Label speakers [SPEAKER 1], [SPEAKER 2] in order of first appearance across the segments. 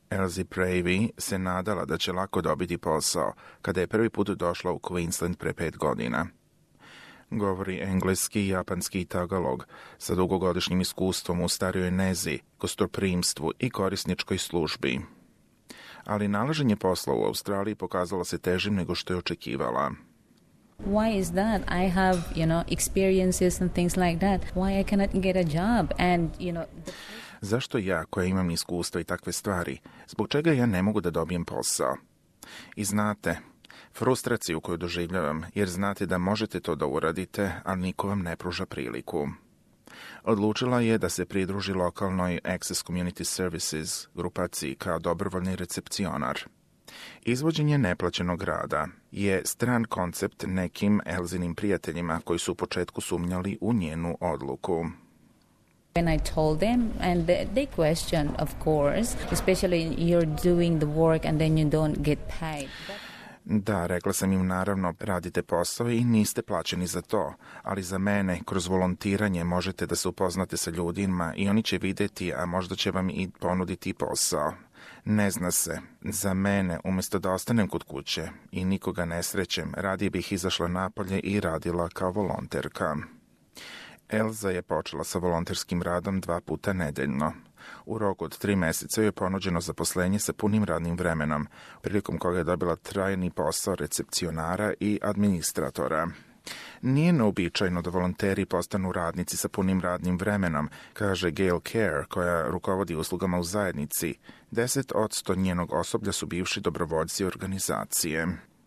[SPEAKER 1] Elsie Pravy se nadala da će lako dobiti posao kada je prvi put došla u Queensland pre 5 godina. Govori engleski, japanski i tagalog, sa dugogodišnjim iskustvom u starijoj nezi, gostoprimstvu i korisničkoj službi. Ali nalaženje posla u Australiji pokazalo se težim nego što je očekivala.
[SPEAKER 2] Why is that? I have, experiences and things like that. Why I cannot get a job? And,
[SPEAKER 1] Zašto ja, koja imam iskustva i takve stvari, zbog čega ja ne mogu da dobijem posao? I znate, frustraciju koju doživljavam, jer znate da možete to da uradite, ali niko vam ne pruža priliku. Odlučila je da se pridruži lokalnoj Access Community Services grupaciji kao dobrovoljni recepcionar. Izvođenje neplaćenog rada je stran koncept nekim Elzinim prijateljima koji su u početku sumnjali u njenu odluku.
[SPEAKER 2] When I told them, and they questioned, of course, especially you're doing the work and then you don't get paid.
[SPEAKER 1] Da, rekla sam im naravno, radite posao i niste plaćeni za to, ali za mene, kroz volontiranje možete da se upoznate sa ljudima i oni će videti, a možda će vam i ponuditi posao. Ne zna se. Za mene, umjesto da ostanem kod kuće i nikoga ne srećem, radije bih izašla napolje i radila kao volonterka. Elza je počela sa volonterskim radom 2 puta nedeljno. U roku od 3 meseca joj je ponuđeno zaposlenje sa punim radnim vremenom, prilikom koga je dobila trajni posao recepcionara i administratora. Nije neobičajno da volonteri postanu radnici sa punim radnim vremenom, kaže Gail Kerr, koja rukovodi uslugama u zajednici. 10% njenog osoblja su bivši dobrovoljci organizacije.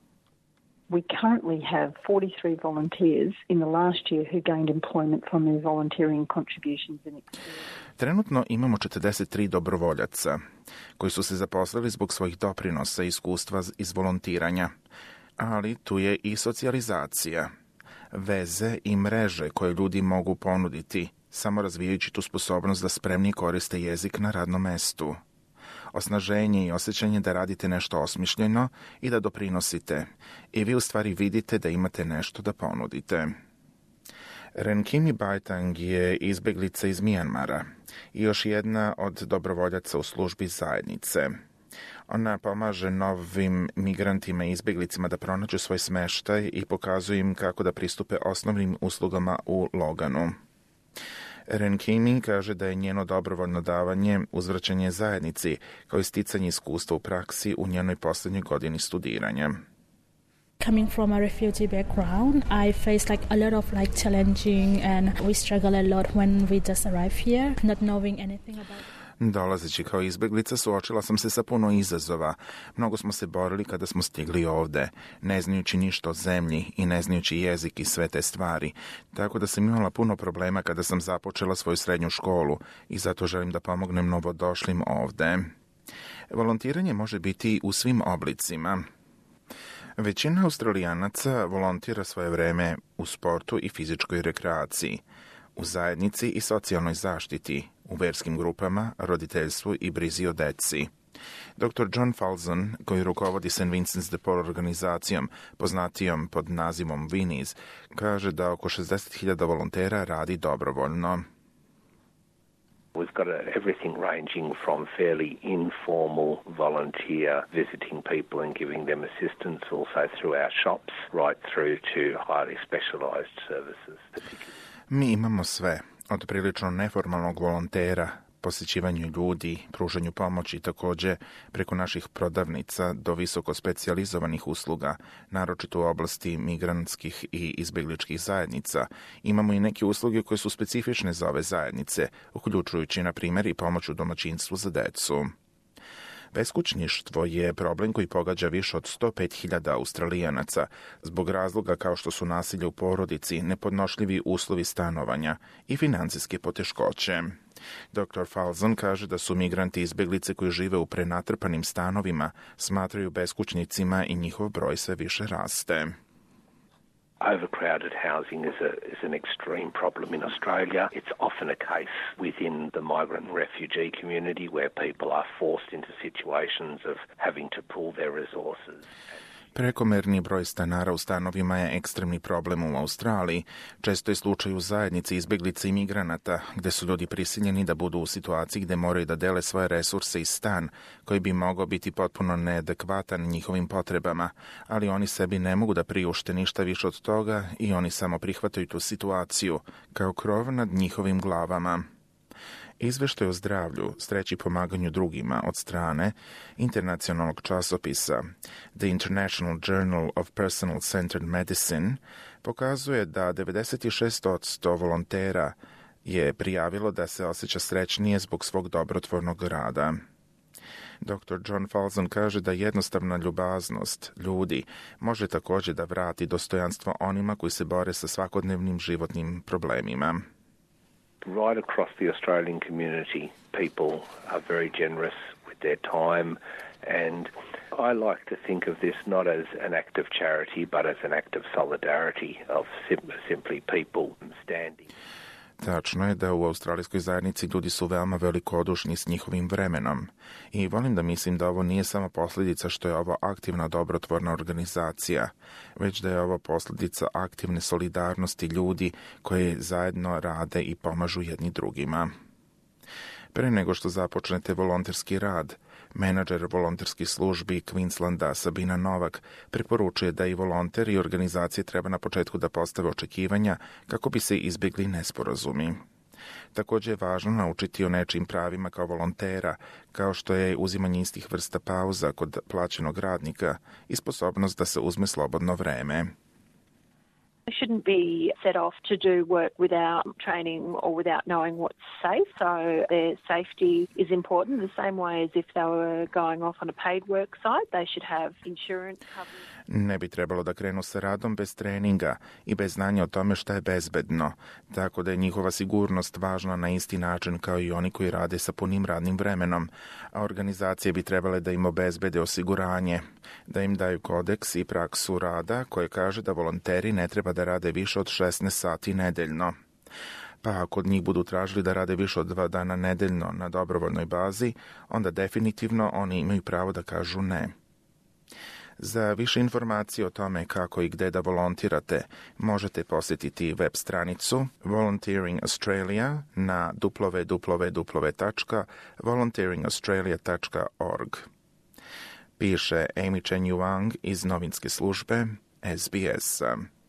[SPEAKER 3] We currently have 43 volunteers in the last year who gained employment from their volunteering contributions and experience.
[SPEAKER 1] Trenutno imamo 43 dobrovoljaca koji su se zaposlili zbog svojih doprinosa i iskustva iz volontiranja. Ali tu je i socijalizacija, veze i mreže koje ljudi mogu ponuditi, samo razvijajući tu sposobnost da spremni koriste jezik na radnom mestu. Osnaženje i osjećanje da radite nešto osmišljeno i da doprinosite. I vi u stvari vidite da imate nešto da ponudite. Renkimi Baitang je izbeglica iz Mijanmara i još jedna od dobrovoljaca u službi zajednice. Ona pomaže novim migrantima i izbeglicima da pronađu svoj smeštaj i pokazuje im kako da pristupe osnovnim uslugama u Loganu. Renkimi kaže da je njeno dobrovoljno davanje uzvraćanje zajednici kao i sticanje iskustva u praksi u njenoj posljednjoj godini studiranja.
[SPEAKER 4] Coming from a refugee background, I face a lot of challenging and we struggle a lot when we just arrive here, not knowing anything about it.
[SPEAKER 1] Dolazeći kao izbeglica, suočila sam se sa puno izazova. Mnogo smo se borili kada smo stigli ovde, ne znajući ništa o zemlji i ne znajući jezik i sve te stvari. Tako da sam imala puno problema kada sam započela svoju srednju školu i zato želim da pomognem novodošlim ovde. Volontiranje može biti u svim oblicima. Većina Australijanaca volontira svoje vreme u sportu i fizičkoj rekreaciji, u zajednici i socijalnoj zaštiti, u verskim grupama, roditeljstvu i brizi o deci. Dr. John Falzon, koji rukovodi St. Vincent's de Paul organizacijom, poznatijom pod nazivom Winnies, kaže da oko 60.000 volontera radi dobrovoljno.
[SPEAKER 5] We've got everything ranging from fairly informal volunteer visiting people and giving them assistance also through our shops, right through to highly specialised services.
[SPEAKER 1] Mi imamo sve, od prilično neformalnog volontera, posjećivanju ljudi, pružanju pomoći također preko naših prodavnica do visoko specijalizovanih usluga, naročito u oblasti migrantskih i izbjegličkih zajednica. Imamo i neke usluge koje su specifične za ove zajednice, uključujući na primjer i pomoć u domaćinstvu za decu. Beskućništvo je problem koji pogađa više od 105.000 Australijanaca zbog razloga kao što su nasilje u porodici, nepodnošljivi uslovi stanovanja i financijske poteškoće. Dr. Falzon kaže da su migranti i izbjeglice koji žive u prenatrpanim stanovima smatraju beskućnicima i njihov broj sve više raste.
[SPEAKER 5] Overcrowded housing is an extreme problem in Australia. It's often a case within the migrant and refugee community where people are forced into situations of having to pool their resources.
[SPEAKER 1] Prekomerni broj stanara u stanovima je ekstremni problem u Australiji, često je slučaj u zajednici izbeglica i migranata, gde su ljudi prisiljeni da budu u situaciji gde moraju da dele svoje resurse i stan, koji bi mogao biti potpuno neadekvatan njihovim potrebama, ali oni sebi ne mogu da priušte ništa više od toga i oni samo prihvataju tu situaciju, kao krov nad njihovim glavama. Izveštaj o zdravlju, sreći i pomaganju drugima od strane internacionalnog časopisa The International Journal of Personal Centered Medicine pokazuje da 96% volontera je prijavilo da se osjeća srećnije zbog svog dobrotvornog rada. Dr. John Falzon kaže da jednostavna ljubaznost ljudi može također da vrati dostojanstvo onima koji se bore sa svakodnevnim životnim problemima.
[SPEAKER 5] Right across the Australian community, people are very generous with their time, and I like to think of this not as an act of charity, but as an act of solidarity, of simply people standing.
[SPEAKER 1] Tačno je da u australijskoj zajednici ljudi su veoma velikodušni s njihovim vremenom i volim da mislim da ovo nije samo posljedica što je ovo aktivna dobrotvorna organizacija, već da je ovo posljedica aktivne solidarnosti ljudi koji zajedno rade i pomažu jedni drugima. Pre nego što započnete volonterski rad, menadžer volonterskih službi Queenslanda Sabina Novak preporučuje da i volonteri i organizacije treba na početku da postave očekivanja kako bi se izbjegli nesporazumi. Također je važno naučiti o nečijim pravima kao volontera, kao što je uzimanje istih vrsta pauza kod plaćenog radnika i sposobnost da se uzme slobodno vreme.
[SPEAKER 6] They shouldn't be set off to do work without training or without knowing what's safe. So their safety is important the same way as if they were going off on a paid work site. They should have insurance coverage.
[SPEAKER 1] Ne bi trebalo da krenu sa radom bez treninga i bez znanja o tome šta je bezbedno, tako da je njihova sigurnost važna na isti način kao i oni koji rade sa punim radnim vremenom, a organizacije bi trebale da im obezbede osiguranje, da im daju kodeks i praksu rada koje kaže da volonteri ne treba da rade više od 16 sati nedeljno. Pa ako od njih budu tražili da rade više od 2 dana nedeljno na dobrovoljnoj bazi, onda definitivno oni imaju pravo da kažu ne. Za više informacije o tome kako i gde da volontirate, možete posjetiti web stranicu Volunteering Australia na www.volunteeringaustralia.org. Piše Amy Chen Yuang iz novinske službe SBS.